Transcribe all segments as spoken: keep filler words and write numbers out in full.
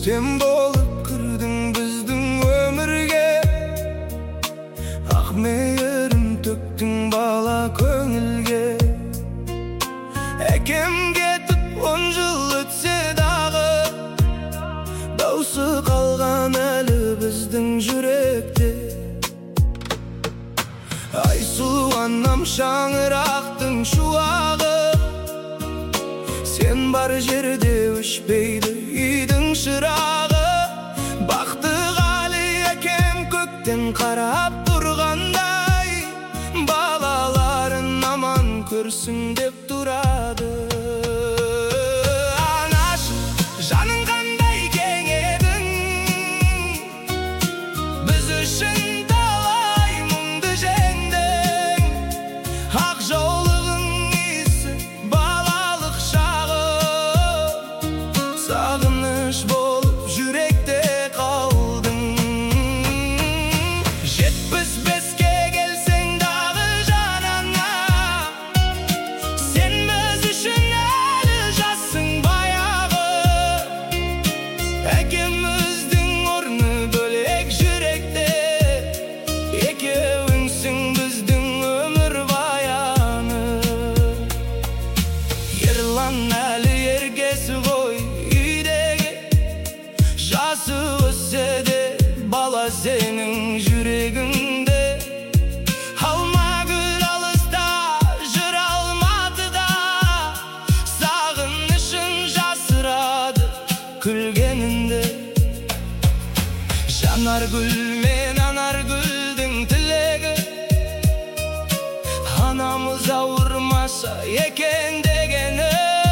Көктем болып кірдің біздің өмірге, ақ мейірім төктің бала көңілге. Әкем кетіп он жыл өтсе дағы, даусы қалған әлі біздің жүректе. Айсұлу анам шаңырақтың шуағы, сен бар жерде өшпейді үйдің шырағы. Бақтығали әкем көктен қарап тұрғандай, балаларын аман көрсін деп тұрады. Анашым, жаның қандай кең едің, біз үшін талай мұңды жеңдің. Ақ жаулығың иісі балалық шағы, сағыныш болып жүректе қалдың. Жетпіс беске келсең дағы жанана, сен біз үшін әлі жассың баяғы. Әкеміздің орны бөлек жүректе, екеуіңсің біздің өмір баяны. Ерлан әлі ергесі ғой үйдегі, жасы өссе де бала сенің жүрегіңде. Алмагүл алыста, жүр Алматыда, сағынышын жасырады күлгенінде. Жанаргүл мен Анаргүлдің тілегі, анамыз ауырмаса екен дегені.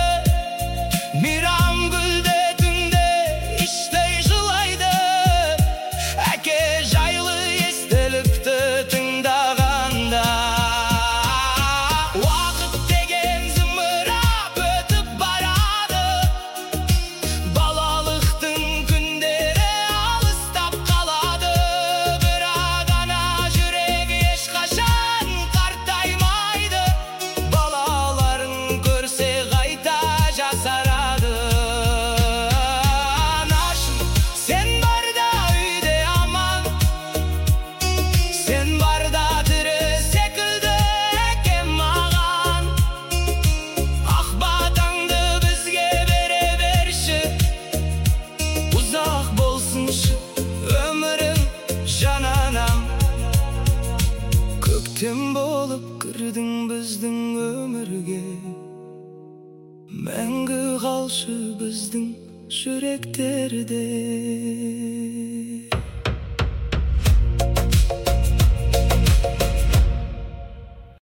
Мейрамгүл де түнде іштей жылайды, әке жайлы естелікті тыңдағанда. Уақыт деген зымырап өтіп барады, балалықтың күндері алыстап қалады. Бірақ ана жүрегі ешқашан қартаймайды, балаларын көрсе қайта жасарады. Анашым, сен барда үйде аман, сен барда тірі секілді әкем маған. Ақ батаңды бізге бере берші, ұзақ болсыншы өмірің жананам. Көктем болып кірдің біздің өмірге, мәңгі қалшы біздің жүректерде.